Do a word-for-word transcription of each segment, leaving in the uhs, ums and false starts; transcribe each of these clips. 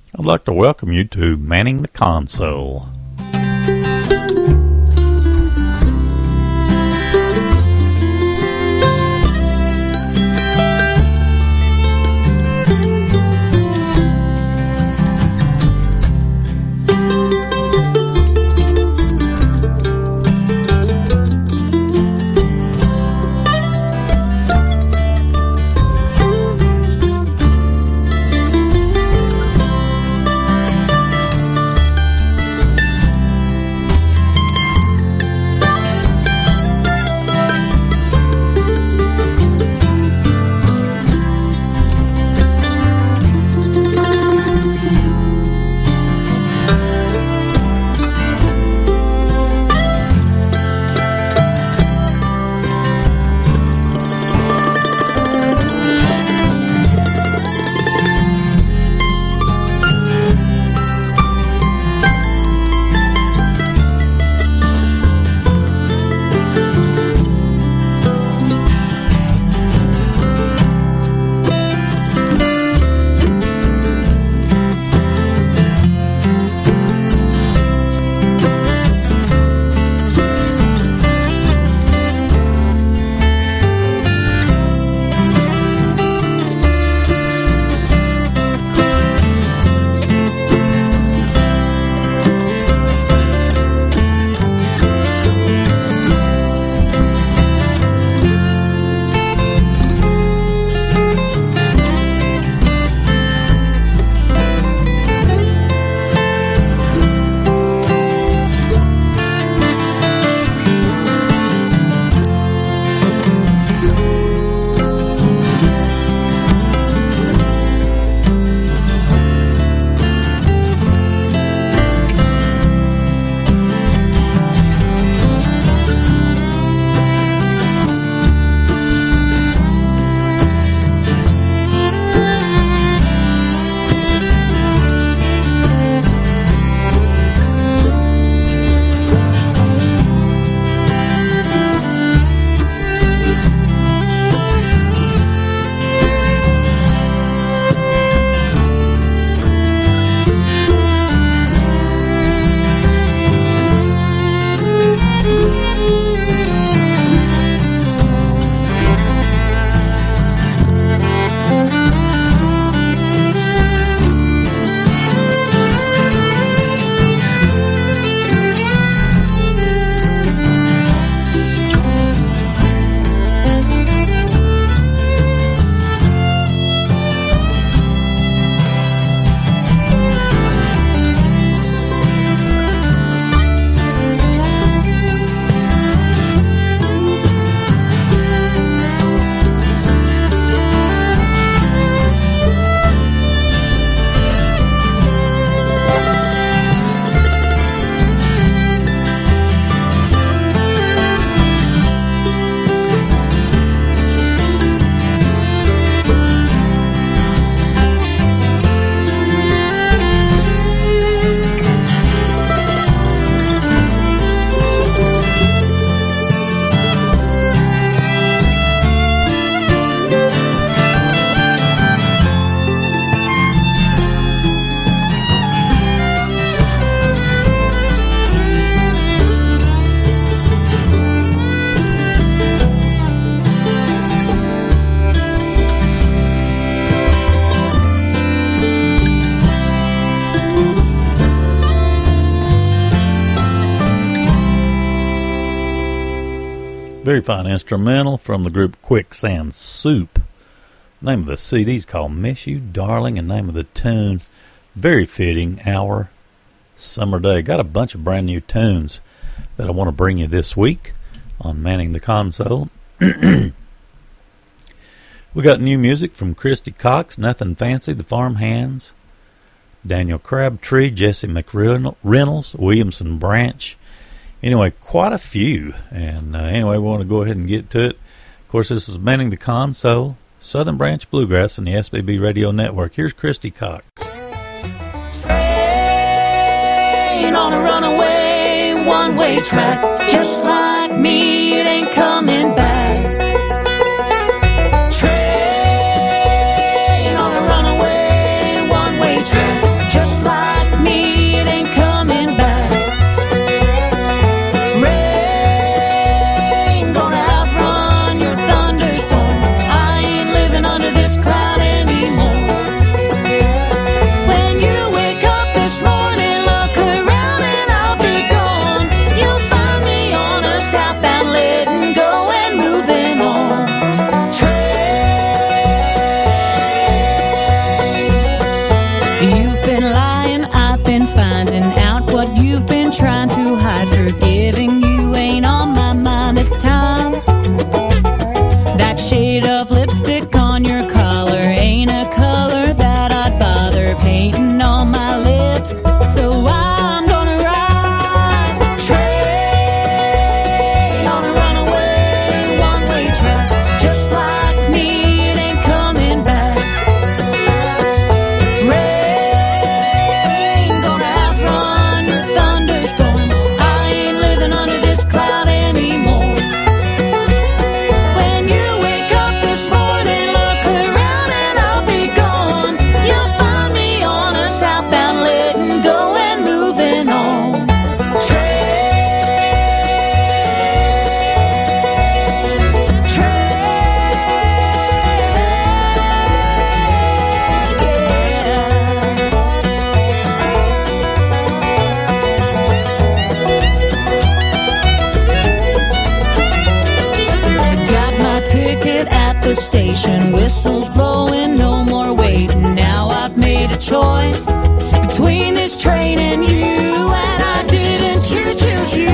I'd like to welcome you to Manning the Console. Very fine instrumental from the group Quicksand Soup. Name of the C D is called Miss You Darling, and name of the tune, very fitting, Our Summer Day. Got a bunch of brand new tunes that I want to bring you this week on Manning the Console. We got new music from Christy Cox, Nothing Fancy, The Farm Hands, Daniel Crabtree, Jesse McReynolds, Williamson Branch. Anyway, quite a few. And uh, anyway, we want to go ahead and get to it. Of course, this is Manning the Console, Southern Branch Bluegrass, and the S B B Radio Network. Here's Christy Cox. Train on a runaway one-way track, just like me, it ain't coming back. Train on a runaway one-way track, just twice between this train and you, and I didn't choo choose you.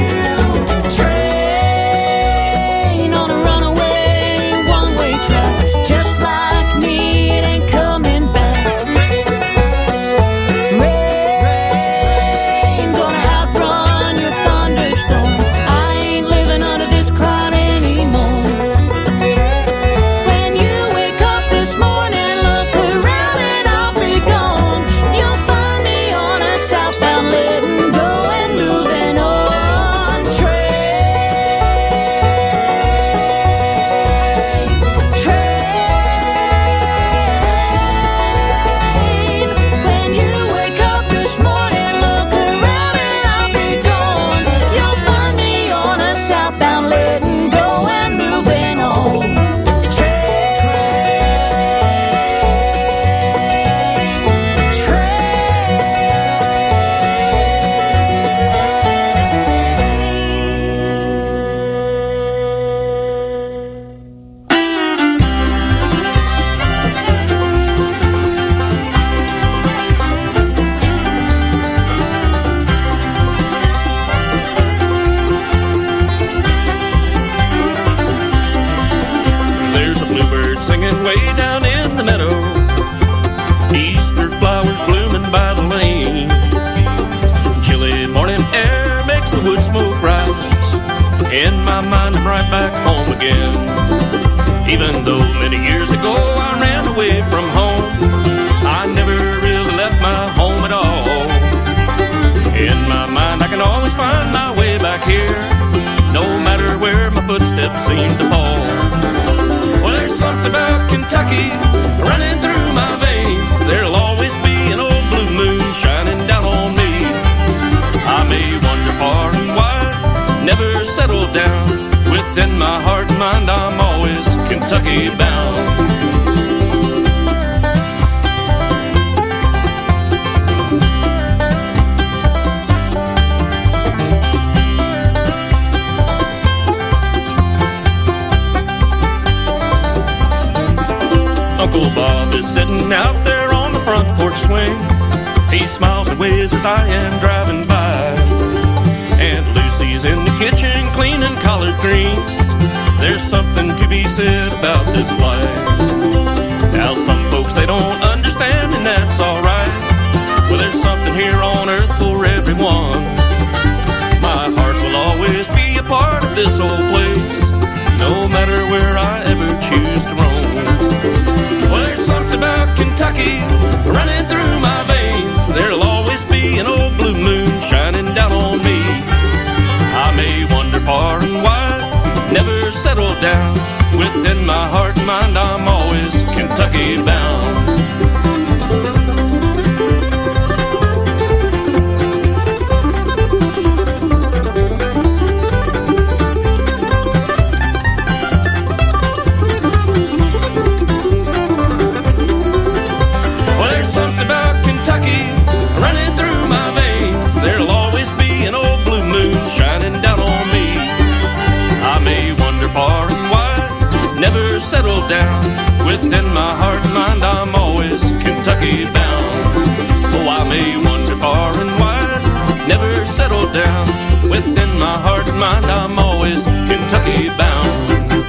Train on a runaway one-way track, just like me, it ain't coming back. Rain gonna outrun your thunderstorm. I ain't living under this cloud anymore. When you wake up this morning, look around and I'll be gone. You'll find me on a southbound, letting go and moving on. Train, train. When you wake up this morning, look around and I'll be gone. You'll find me on a southbound, letting go and moving on. Train, There's a bluebird singing way down in the meadow, Easter flowers blooming by the lane. Chilly morning air makes the wood smoke rise. In my mind I'm right back home again. Even though many years ago I ran away from home, I never really left my home at all. In my mind I can always find my way back here, no matter where my footsteps seem to fall. Well, there's something about Kentucky running through my veins. There'll always be an old blue moon shining down on me. I may wander far and wide, never settle down. Within my heart and mind I'm always Kentucky bound. Uncle Bob is sitting out there on the front porch swing. He smiles and waves as I am driving by. Aunt Lucy's in the kitchen cleaning collard greens. There's something to be said about this life. Now some folks they don't understand, and that's alright. Well, there's something here on earth for everyone. My heart will always be a part of this old place, no matter where I ever choose to roam. Well, there's something about Kentucky running through my veins. There'll always be an old blue moon shining down on me. I may wander far and wide, never settle down. Within my heart and mind I'm always Kentucky bound. Shining down on me. I may wander far and wide, never settle down. Within my heart and mind I'm always Kentucky bound. Oh, I may wander far and wide, never settle down. Within my heart and mind I'm always Kentucky bound.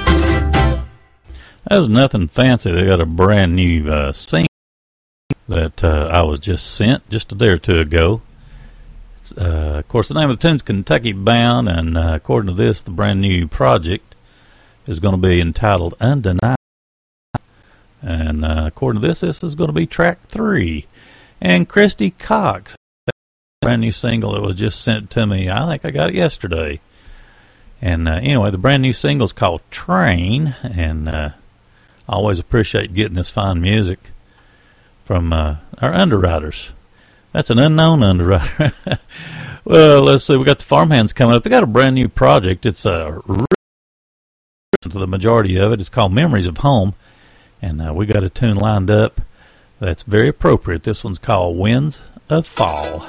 That was Nothing Fancy. They got a brand new uh, single that uh, I was just sent just a day or two ago. Uh, of course, the name of the tune's Kentucky Bound, and uh, according to this, the brand new project is going to be entitled Undeniable. And uh, according to this, this is going to be track three. And Christy Cox, brand new single that was just sent to me. I think I got it yesterday. And uh, anyway, the brand new single is called Train, and uh, I always appreciate getting this fine music from uh, our underwriters. That's an unknown underwriter. Well, let's see. We got the Farmhands coming up. They got a brand new project. It's a uh, to the majority of it. It's called Memories of Home, and uh, we got a tune lined up that's very appropriate. This one's called Winds of Fall.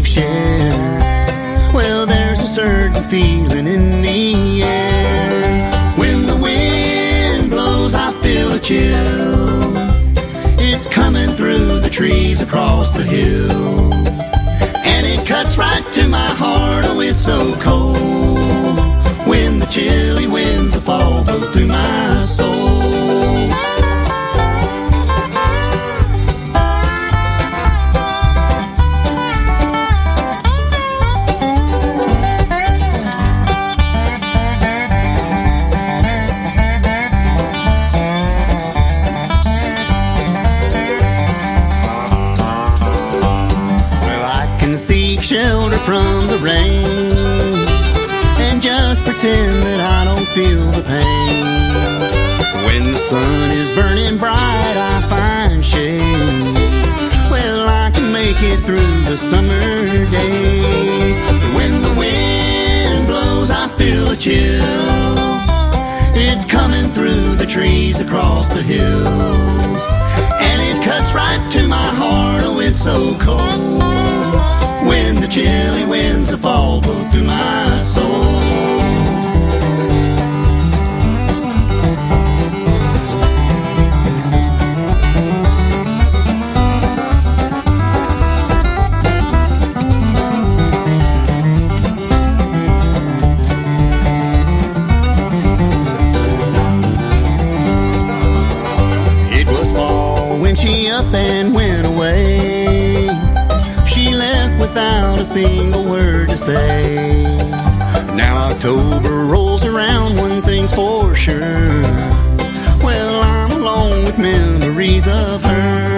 we've shared. Well, there's a certain feeling in the air. When the wind blows, I feel a chill. It's coming through the trees across the hill, and it cuts right to my heart. Oh, it's so cold when the chilly winds of fall blow through my soul. Shelter from the rain and just pretend that I don't feel the pain. When the sun is burning bright, I find shade. Well, I can make it through the summer days. But when the wind blows, I feel a chill. It's coming through the trees across the hills, and it cuts right to my heart. Oh, it's so cold when the chilly winds of fall blow through my soul. It was fall when she up and went away. Without a single word to say. Now October rolls around, one thing's for sure. Well, I'm alone with memories of her.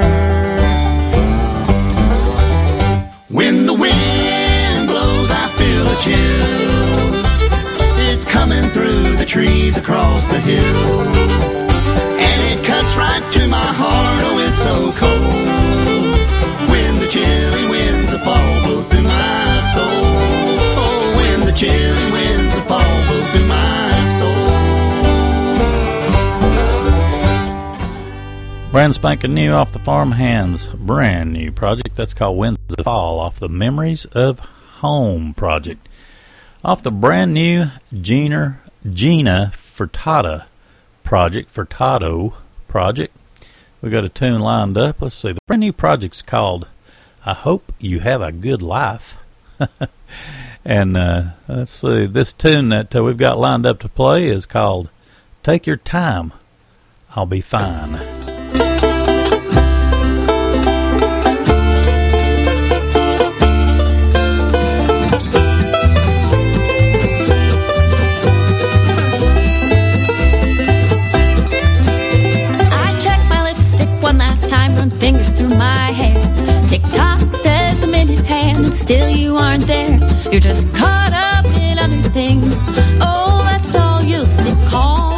When the wind blows, I feel a chill. It's coming through the trees across the hills, and it cuts right to my heart. Oh, it's so cold when the chilly winds of fall blow through my soul. Oh, when the chilly winds of fall blow through my soul. Brand spanking new off the Farm Hands, brand new project. That's called Winds of Fall, off the Memories of Home project. Off the brand new Gina, Gina Furtado project, Furtado project. We got a tune lined up. Let's see. The brand new project's called I Hope You Have a Good Life. And uh, let's see. This tune that uh, we've got lined up to play is called Take Your Time, I'll Be Fine. I checked my lipstick one last time, run fingers through my hair. Tick-tock says the minute hand, and still you aren't there. You're just caught up in other things. Oh, that's all you'll still call.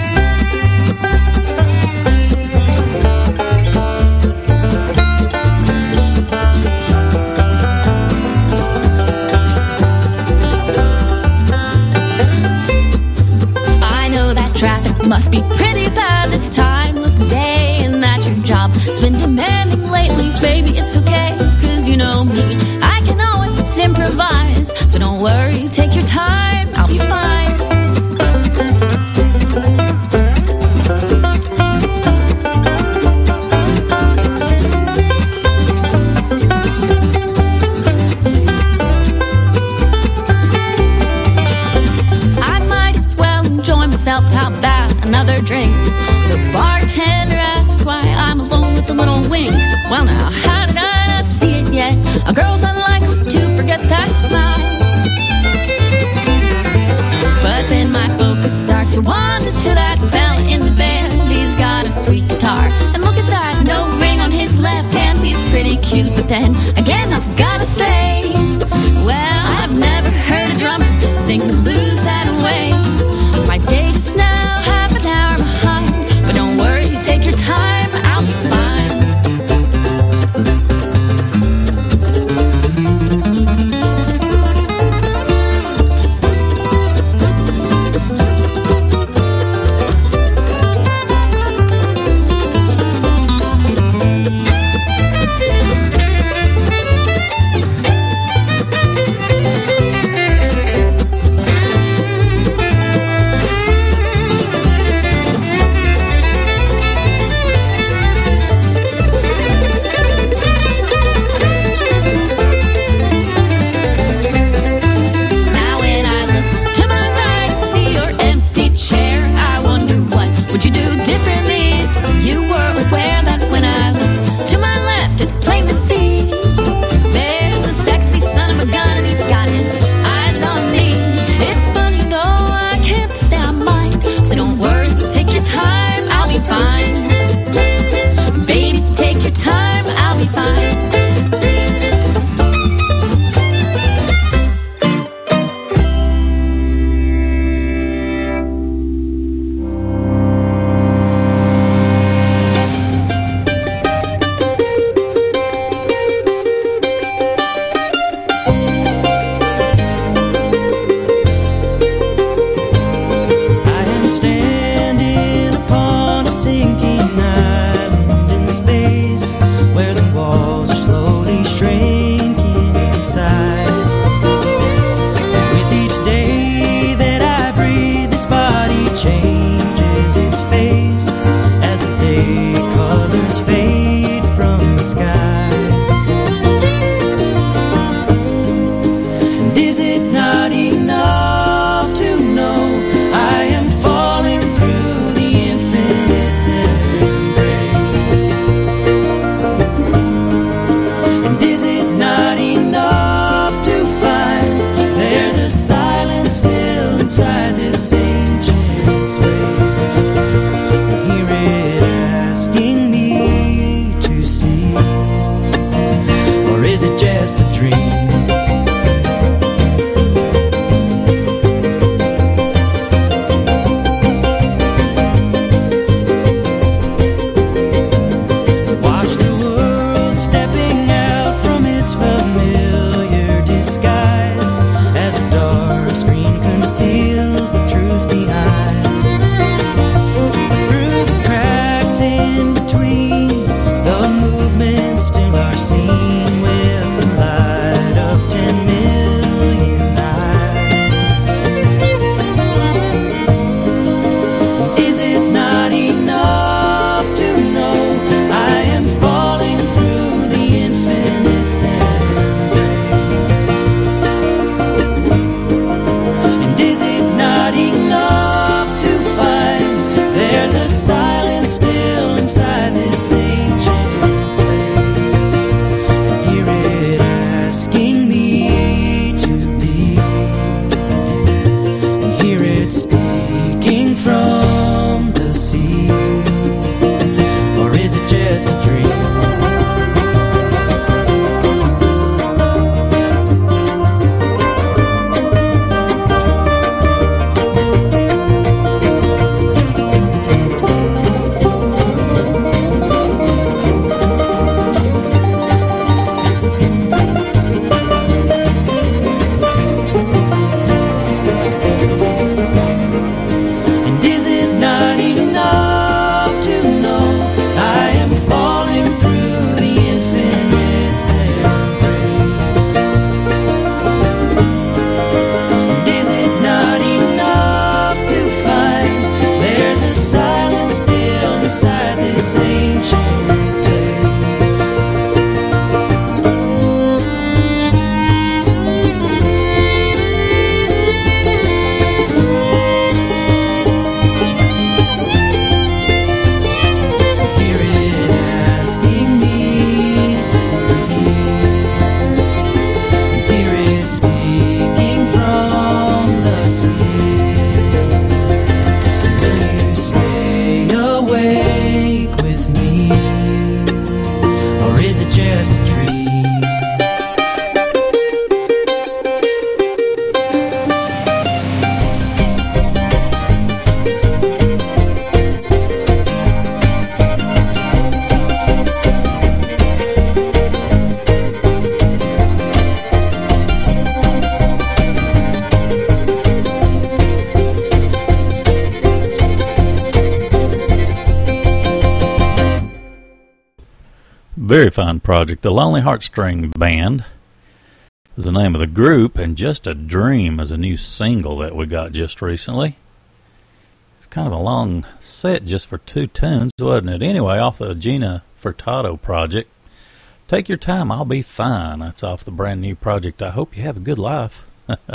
I know that traffic must be pretty bad this time of the day, and that your job's been demanding lately. Baby, it's okay, cause you know me, I can always improvise. So don't worry, take your time, I'll be fine. I might as well enjoy myself, how about another drink? The bartender asks why I'm alone with a little wink. Well now, how did I not see it yet? A girl's unlikely to forget that smile. But then my focus starts to wander to that fella in the band. He's got a sweet guitar, and look at that, no ring on his left hand. He's pretty cute, but then again I've gotta say, well, I've never heard a drummer sing the blues that way. My date is now half an hour behind, but don't worry, take your time, I'll be fine. is it just a dream? Very fine project. The Lonely Heartstring Band is the name of the group, and Just a Dream is a new single that we got just recently. It's kind of a long set just for two tunes, wasn't it? Anyway, off the Gina Furtado project, Take Your Time, I'll Be Fine. That's off the brand new project. I hope you have a good life.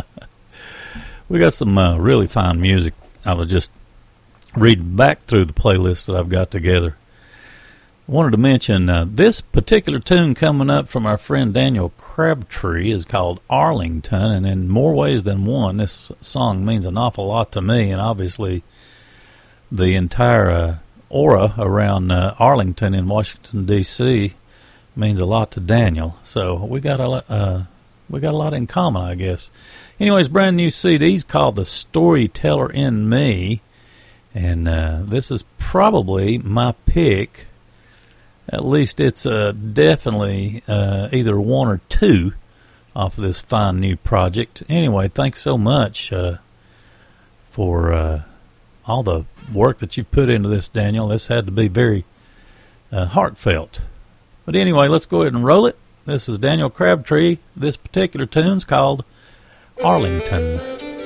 We got some uh, really fine music. I was just reading back through the playlist that I've got together. Wanted to mention uh, this particular tune coming up from our friend Daniel Crabtree is called Arlington, and in more ways than one, this song means an awful lot to me, and obviously the entire uh, aura around uh, Arlington in Washington, D C means a lot to Daniel. So we got a uh, we got a lot in common, I guess. Anyways, brand new C D's called The Storyteller in Me, and uh, this is probably my pick. At least it's uh, definitely uh, either one or two off of this fine new project. Anyway, thanks so much uh, for uh, all the work that you've put into this, Daniel. This had to be very uh, heartfelt. But anyway, let's go ahead and roll it. This is Daniel Crabtree. This particular tune's called Arlington.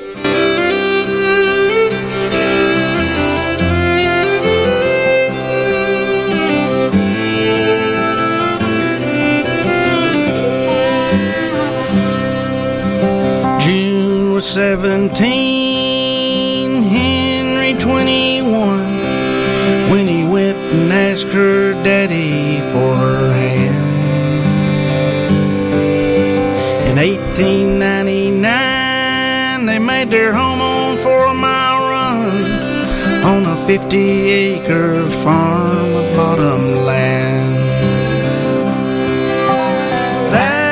seventeen, Henry twenty-one, when he went and asked her daddy for her hand. In eighteen ninety-nine, they made their home on Four Mile Run on a fifty-acre farm of bottom land. That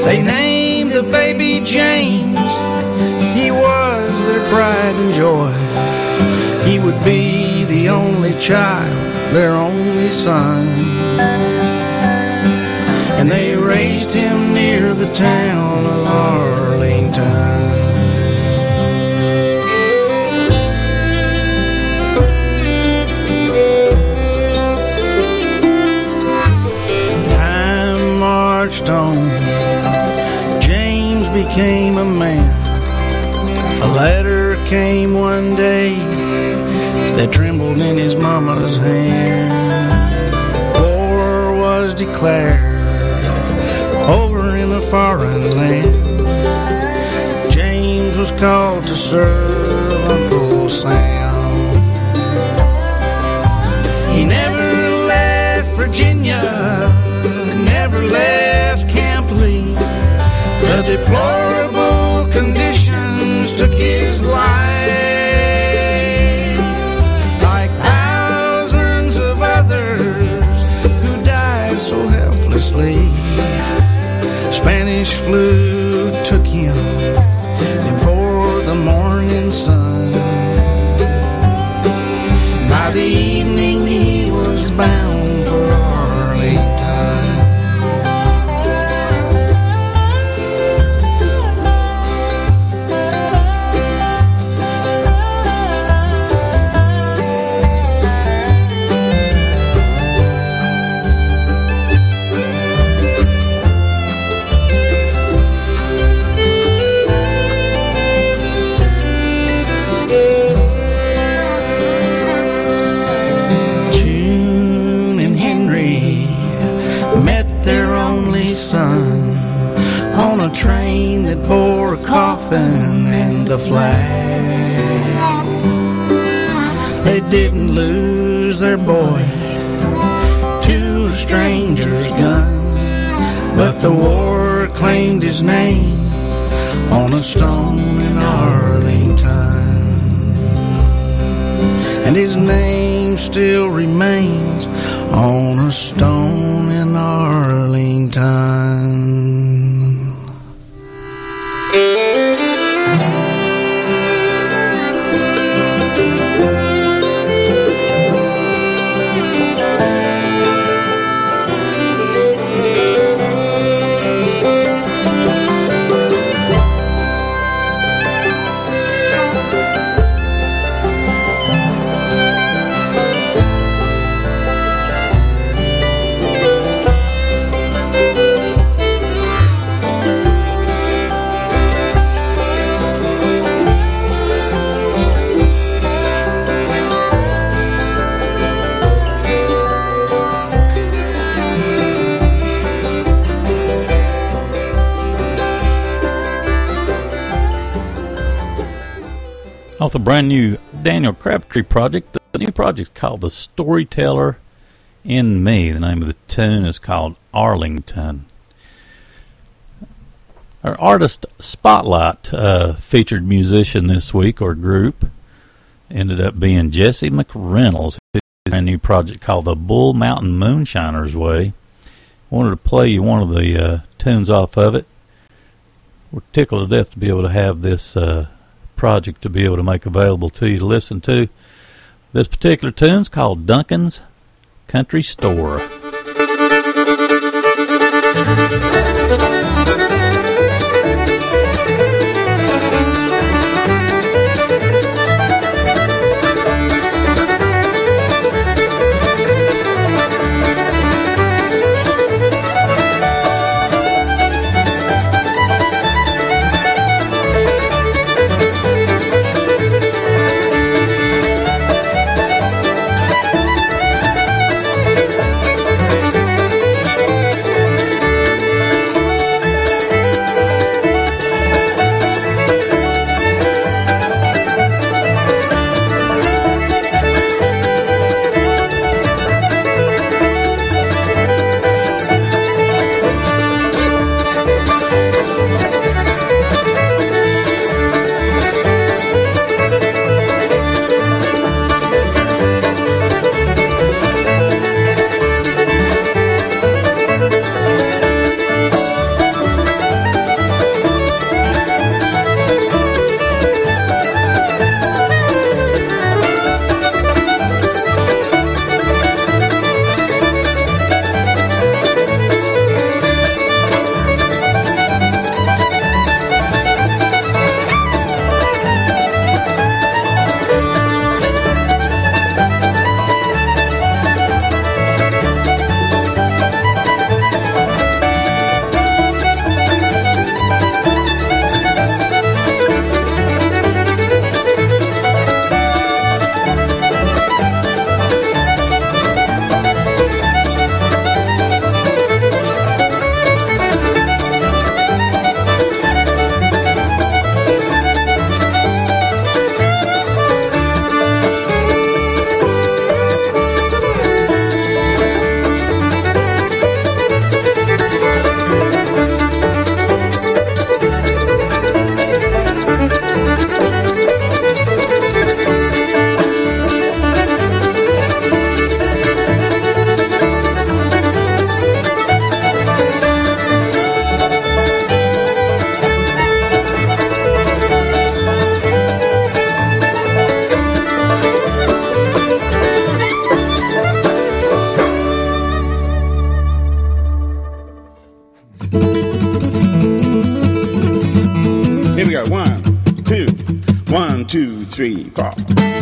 They named the baby James. He was their pride and joy. He would be the only child, their only son. And they raised him near the town of Arlington. Time marched on. James became a man. A letter came one day that trembled in his mama's hand. War was declared over in a foreign land. James was called to serve Uncle Sam. He never left Virginia, never left Camp Lee. The deplorable conditions took his life, like thousands of others who died so helplessly. Spanish flu took him before the morning sun. By the evening he was bound for Arlington. On a train that bore a coffin and a flag. They didn't lose their boy to a stranger's gun, but the war claimed his name on a stone in Arlington. And his name still remains on a stone in Arlington. Off the brand new Daniel Crabtree project. The new project is called The Storyteller in Me. The name of the tune is called Arlington. Our artist spotlight uh, featured musician this week, or group, ended up being Jesse McReynolds. His brand new project called The Bull Mountain Moonshiners Way. I wanted to play you one of the uh, tunes off of it. We're tickled to death to be able to have this uh, project to be able to make available to you to listen to. This particular tune's called Duncan's Country Store. two, three, four.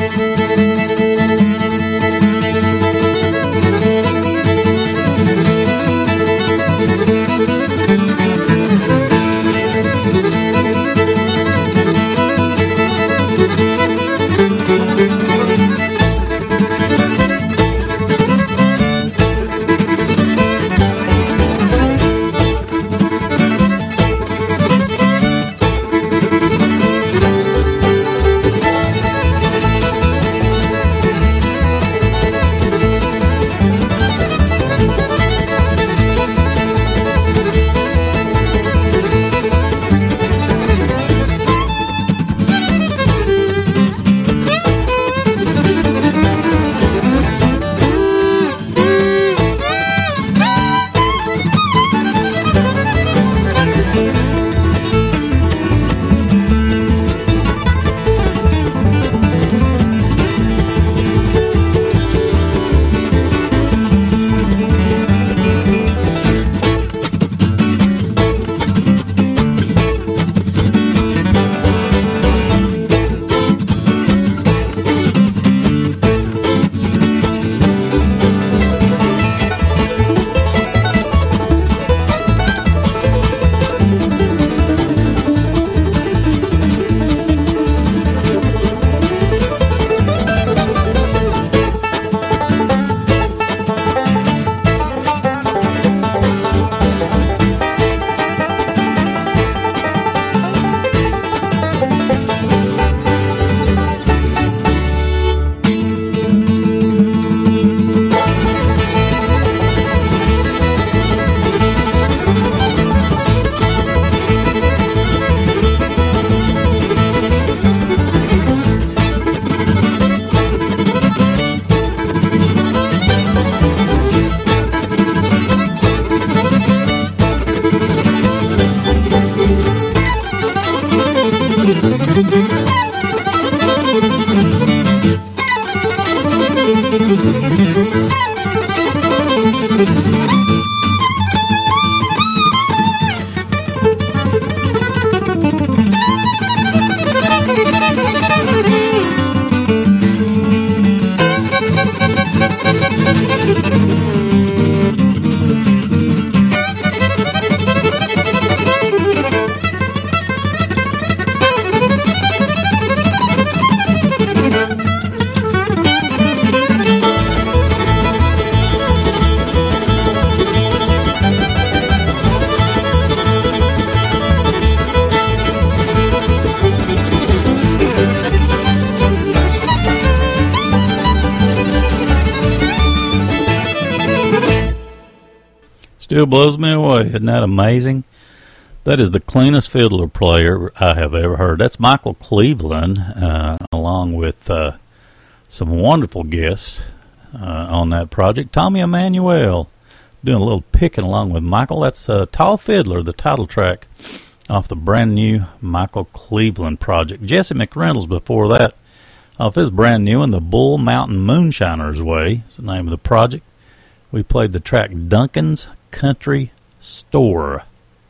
Still blows me away. Isn't that amazing? That is the cleanest fiddler player I have ever heard. That's Michael Cleveland, uh, along with uh, some wonderful guests uh, on that project. Tommy Emmanuel doing a little picking along with Michael. That's uh, Tall Fiddler, the title track off the brand new Michael Cleveland project. Jesse McReynolds before that off his brand new one, The Bull Mountain Moonshiner's Way is the name of the project. We played the track Duncan's Country Store.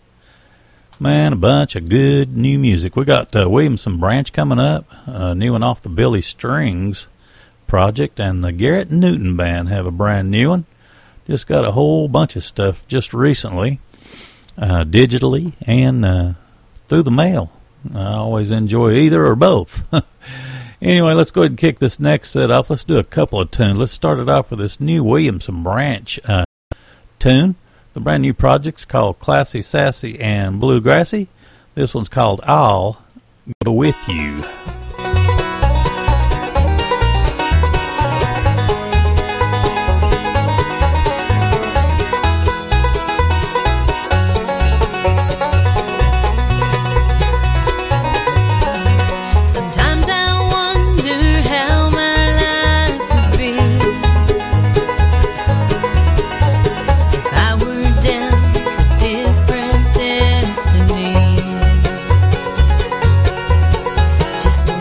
Man, a bunch of good new music. We got uh, Williamson Branch coming up, a new one off the Billy Strings project, and the Garrett Newton Band have a brand new one. Just got a whole bunch of stuff just recently, uh, digitally and uh, through the mail. I always enjoy either or both. Anyway, let's go ahead and kick this next set off. Let's do a couple of tunes. Let's start it off with this new Williamson Branch uh, tune. The brand new project's called Classy, Sassy, and Bluegrassy. This one's called I'll Go With You. Just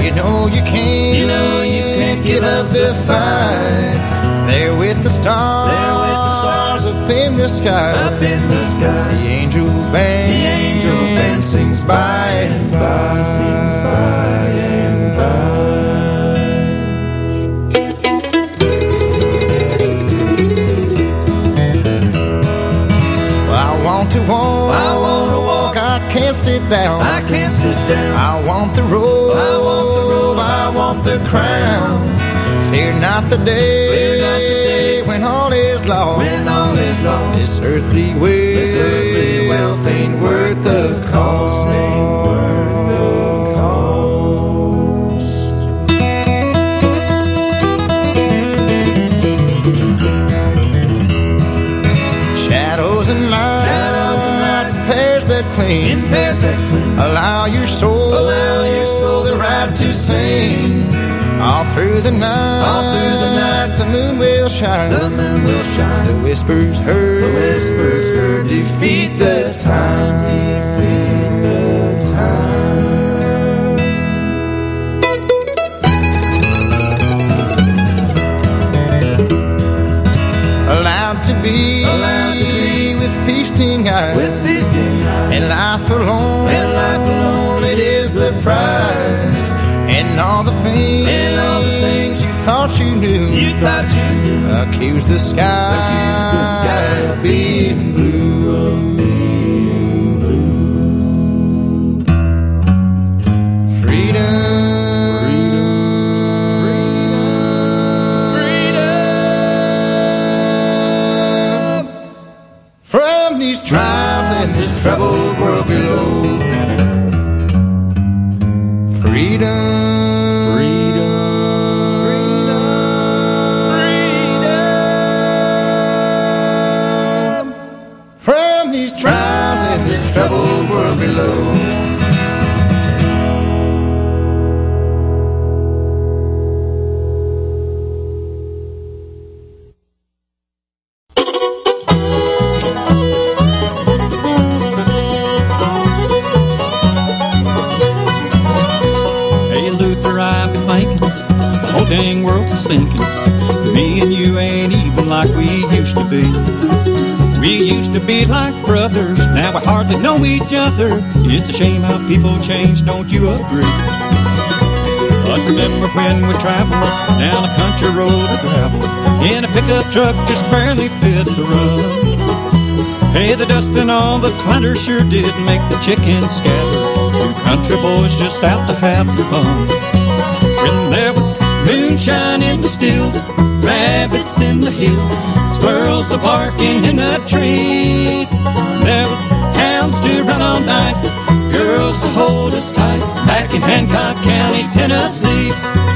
You know you can't, you know you can't give up the fight. There with the stars, there with the stars up in the sky, up in the sky. The angel band, the angel band sings by and by, sings by and by. I want to walk, I want to walk, I can't sit down, I can't sit down. I want the robe, I want the robe, I want the crown. Fear not the day, fear not the day when all is lost, when all is lost. This earthly wealth, this earthly wealth ain't worth the cost, ain't worth the cost. Shadows and light, shadows and light, in pairs that cling, in pairs that cling. Allow your soul, allow your soul the right to sing. All through the night, all through the night, the moon will shine, the moon will shine. The whispers heard, the whispers heard, defeat the time, defeat the time. Allowed to be, allowed to be with feasting eyes, with feasting eyes, and life alone, and life alone, it is the prize. And all the things, and all the things you thought you knew, you thought you knew, accuse the sky, accuse the sky of being blue, of being blue. Freedom, freedom, freedom from these trials and this troubled world below. Freedom. Troubled world below. Hey Luther, I've been thinking the whole dang world's a sinking. Me and you ain't even like we used to be. We used to be like brothers, now we hardly know each other. It's a shame how people change, don't you agree? But remember when we traveled down a country road of gravel in a pickup truck just barely fit the run. Hey, the dust and all the clutter sure did make the chickens scatter. Two country boys just out to have some fun. When there was moonshine in the stills, rabbits in the hills, squirrels a-barking in the trees. There was hounds to run all night, girls to hold us tight, back in Hancock County, Tennessee.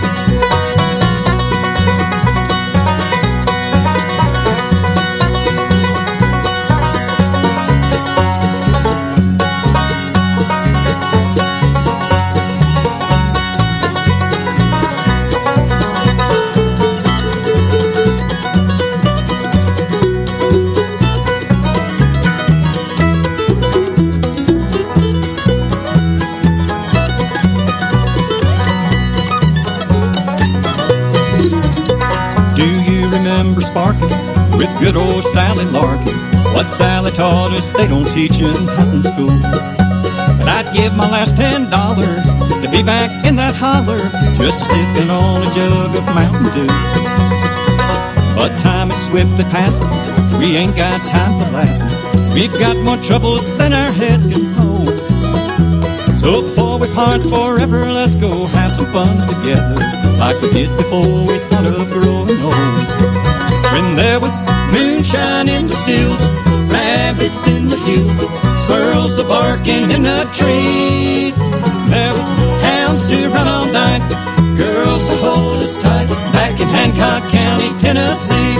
With good old Sally Larkin, what Sally taught us they don't teach in hunting school. But I'd give my last ten dollars to be back in that holler, just a sipping on a jug of Mountain Dew. But time is swiftly passing, we ain't got time for laughing. We've got more troubles than our heads can hold. So before we part forever, let's go have some fun together, like we did before we thought of growing old. When there was moonshine in the stills, rabbits in the hills, squirrels a-barking in the trees. There was hounds to run all night, girls to hold us tight, back in Hancock County, Tennessee.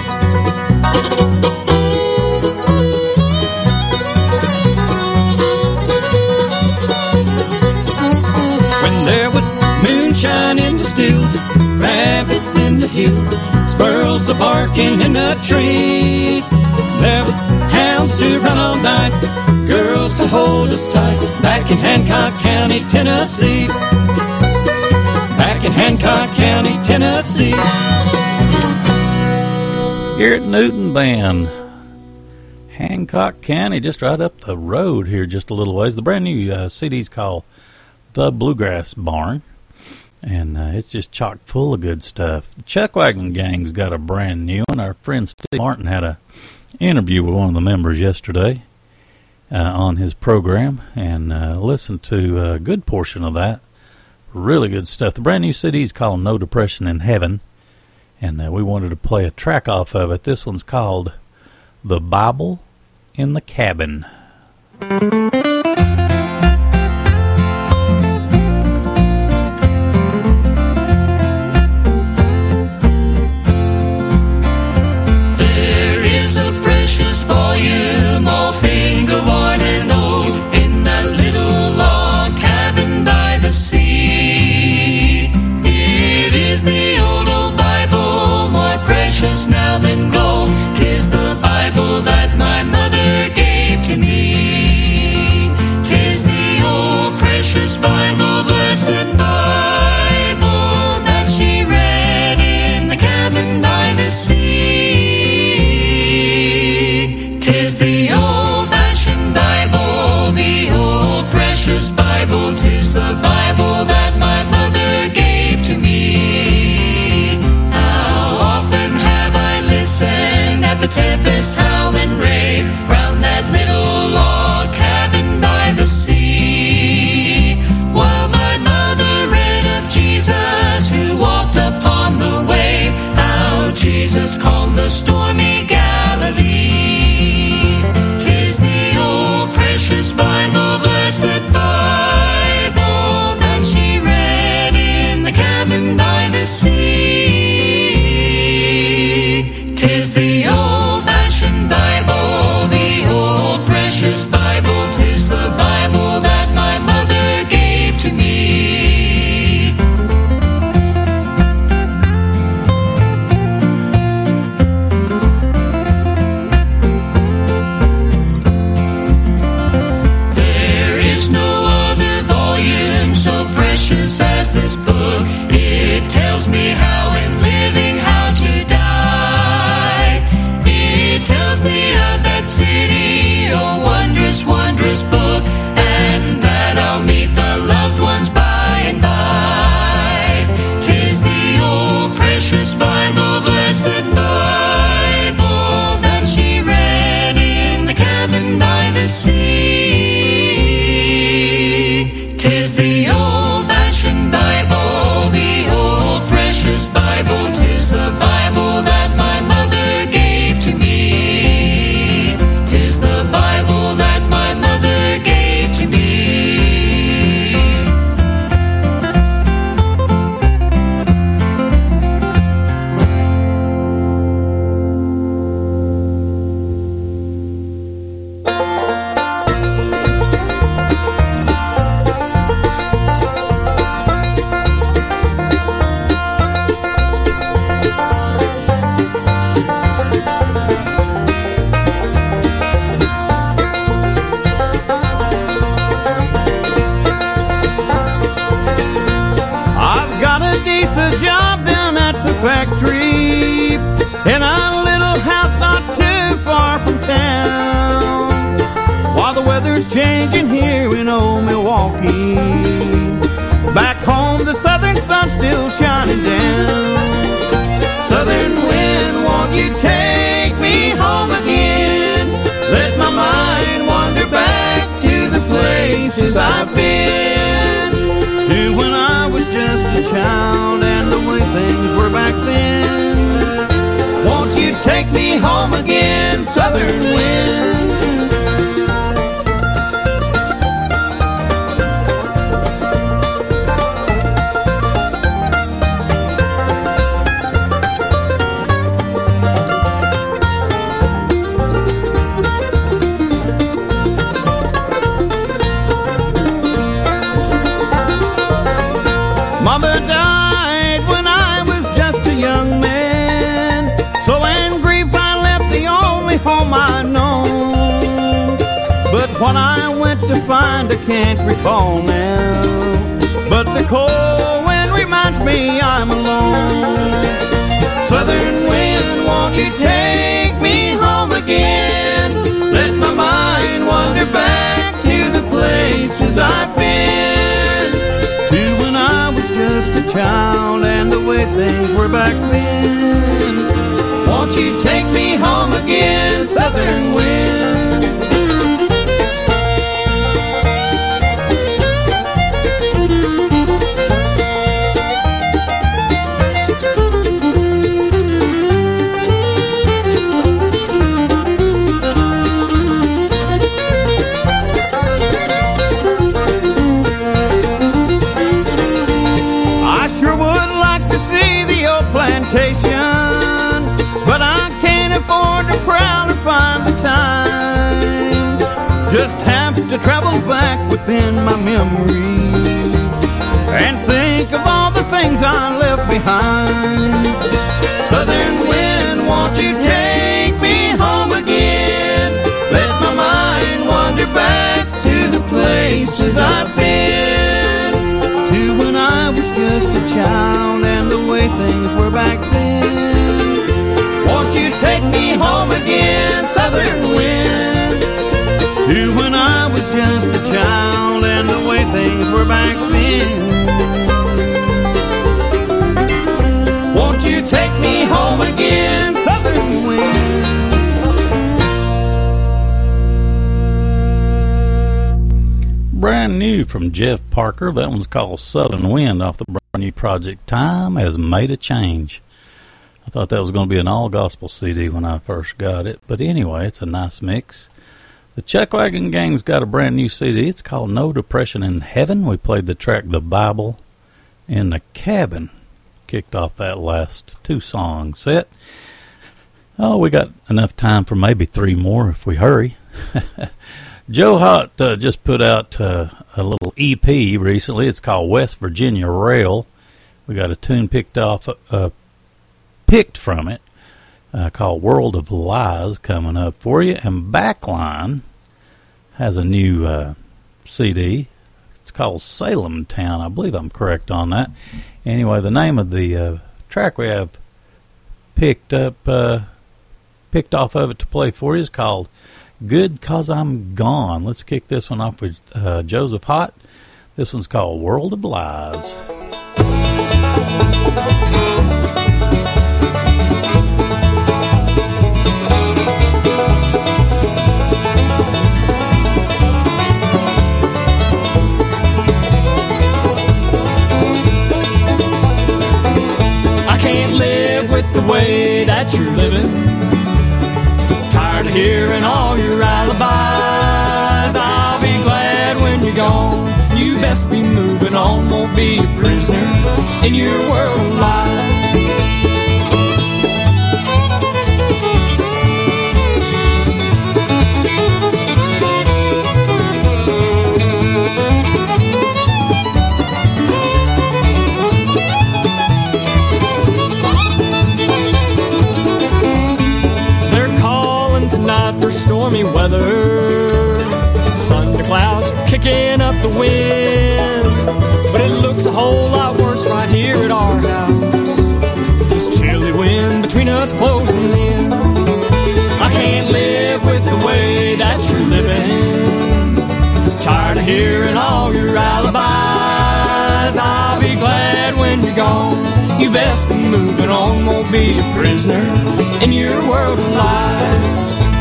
When there was moonshine in the stills, rabbits in the hills, squirrels a-barking in the trees. There was hounds to run all night, girls to hold us tight, back in Hancock County, Tennessee. Hancock County, Tennessee. Garrett Newton Band, Hancock County, just right up the road here, just a little ways. The brand new uh, C D's called The Bluegrass Barn, and uh, it's just chock full of good stuff. The Chuckwagon Gang's got a brand new one. Our friend Steve Martin had a interview with one of the members yesterday uh, on his program, and uh, listened to a good portion of that. Really good stuff. The brand new C D's called No Depression in Heaven. And uh, we wanted to play a track off of it. This one's called The Bible in the Cabin. There is a precious volume, all finger worn and old, in that little log cabin by the sea. It is the old, old Bible, more precious now than gold. 'Tis the Bible that my mother gave to me. 'Tis the old precious Bible, blessed Bible, that she read in the cabin by the sea. 'Tis the old-fashioned Bible, the old precious Bible. 'Tis the Bible that my mother gave to me. How often have I listened at the tempest howl and rave round that little log cabin by the sea, while my mother read of Jesus who walked upon the wave, how Jesus calmed the stormy Galilee. 'Tis the old precious Bible, blessed Bible, that she read in the cabin by the sea. 'Tis the old-fashioned Bible, the old precious Bible. 'Tis the Bible that my mother gave to me. There is no other volume so precious as this book. It tells me how in living, how to die. It tells me of that city, oh wondrous, wondrous book, and that I'll meet the loved ones by and by. 'Tis the old precious Bible, blessed Bible, that she read in the cabin by the sea. 'Tis the old-fashioned Bible, the old precious Bible. 'Tis the Bible that my mother gave to me. 'Tis the Bible that my mother gave to me. I've got a decent job down at the factory in a little house not too far from town. While the weather's changing here in old Milwaukee, back home the southern sun's still shining down. Southern wind, won't you take me home again? Let my mind wander back to the places I've been, to when I was just a child and the way things were back then. Won't you take me home again, southern wind? Mama died when I was just a young man, so in grief I left the only home I know. But what I went to find I can't recall now, but the cold wind reminds reminds me I'm alone. Southern wind, won't you take me home again? Let my mind wander back to the places I've been, to when I was just a child and the way things were back then. Won't you take me home again, southern wind? But I can't afford to prowl to find the time. Just have to travel back within my memory and think of all the things I left behind. Southern wind, won't you take me home again? Let my mind wander back to the places I've been, to when I was just a child and the way things were back then. Won't you take me home again, southern wind? To when I was just a child and the way things were back then. Won't you take me home again, southern wind? Brand new from Jeff Parker. That one's called Southern Wind off the brand new project Time Has Made a Change. I thought that was going to be an all-gospel C D when I first got it. But anyway, it's a nice mix. The Chuckwagon Gang's got a brand new C D. It's called No Depression in Heaven. We played the track The Bible in the Cabin. Kicked off that last two-song set. Oh, we got enough time for maybe three more if we hurry. Joe Hott uh, just put out uh, a little E P recently. It's called West Virginia Rail. We got a tune picked off, uh, picked from it, uh, called World of Lies coming up for you. And Backline has a new uh, C D. It's called Salem Town. I believe I'm correct on that. Anyway, the name of the uh, track we have picked up, uh, picked off of it to play for you is called Good 'Cause I'm Gone. Let's kick this one off with uh, Joseph Hott. This one's called World of Lies. I can't live with the way that you're living. Tired of hearing all your alibis. I'll be glad when you're gone. You best be moving on. Won't be a prisoner in your world of lies. For stormy weather, thunder clouds are kicking up the wind, but it looks a whole lot worse right here at our house. This chilly wind between us closing in. I can't live with the way that you're living. Tired of hearing all your alibis. I'll be glad when you're gone. You best be moving on. Won't be a prisoner in your world of lies.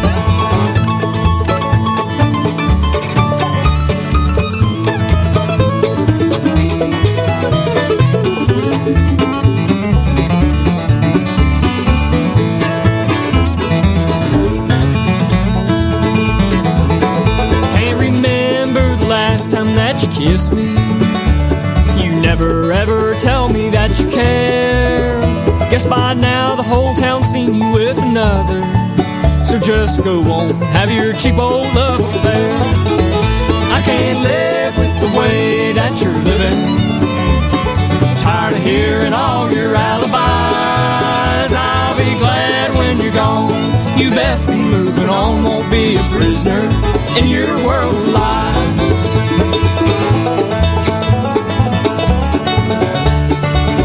Time that you kiss me, you never ever tell me that you care. Guess by now the whole town's seen you with another, so just go on, have your cheap old love affair. I can't live with the way that you're living. Tired of hearing all your alibis. I'll be glad when you're gone. You best be moving on. Won't be a prisoner in your world of lies.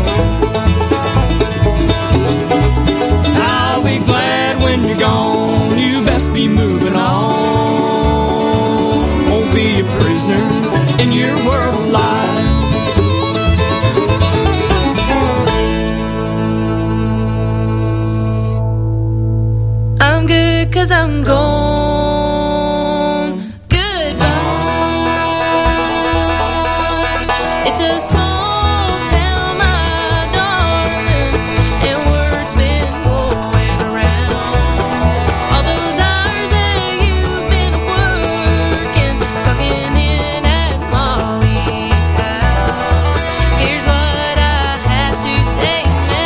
in your world lies. I'm good 'cause I'm gone. Goodbye. It's a small town, my darling, and word's been going around. All those hours that you've been working, clocking in at Molly's house. Here's what I have to say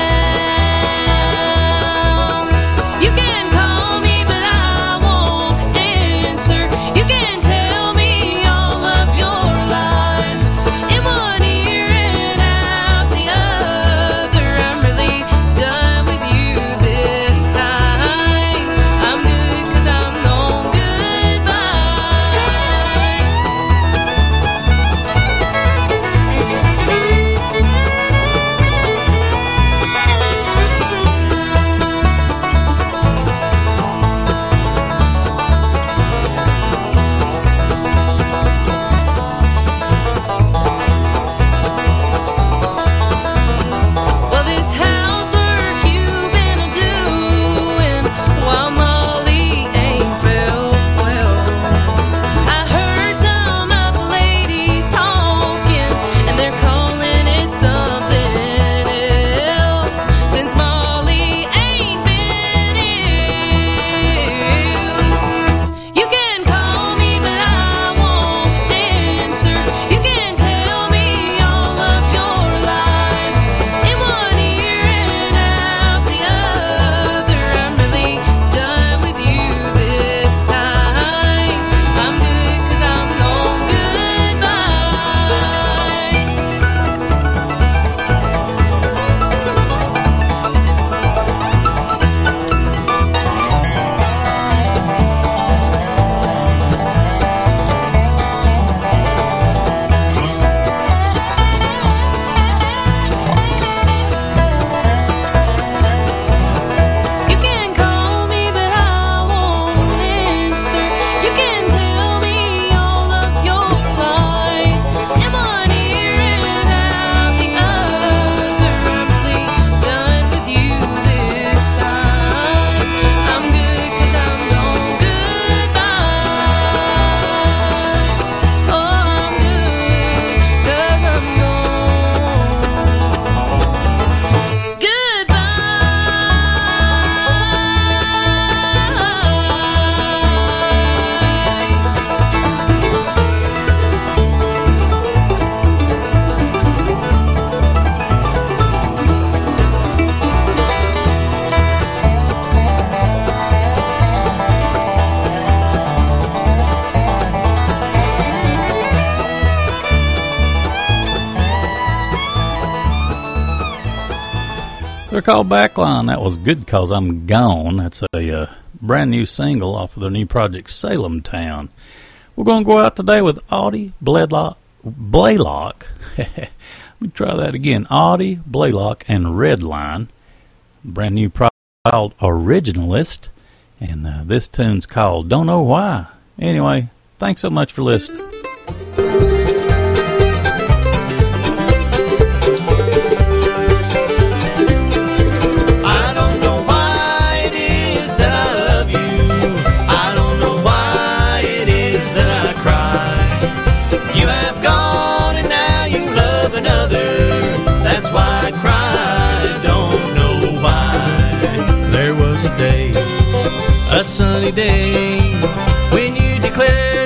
now. You can call me, but I won't answer. You can tell me all of your lies in one ear and out the other. I'm really done with you this time. I'm good 'cause I'm gone. Goodbye. Well, this housework you've been a-doing while Molly ain't felt well. I heard some of the ladies talking, and they're calling it something else since Molly ain't been ill. You can call me, but I won't answer. You can tell me all of your lies in one ear and out the other. I'm really done with you this time. I'm good 'cause I'm gone. Goodbye. You can call me, but I won't answer. You can tell me all of your lies in one ear and out the other. I'm really done with you this time. I'm good 'cause I'm gone. Goodbye. Oh, I'm good 'cause I'm gone. They're called Backline. That was Good 'Cause I'm Gone. That's a uh, brand new single off of their new project, Salem Town. We're going to go out today with Audie Blaylock. Blaylock. Let me try that again. Audie Blaylock and Redline. Brand new project called Originalist. And uh, this tune's called Don't Know Why. Anyway, thanks so much for listening. I don't know why it is that I love you. I don't know why it is that I cry. You have gone and now you love another. That's why I cry. I don't know why. There was a day, a sunny day, when you declared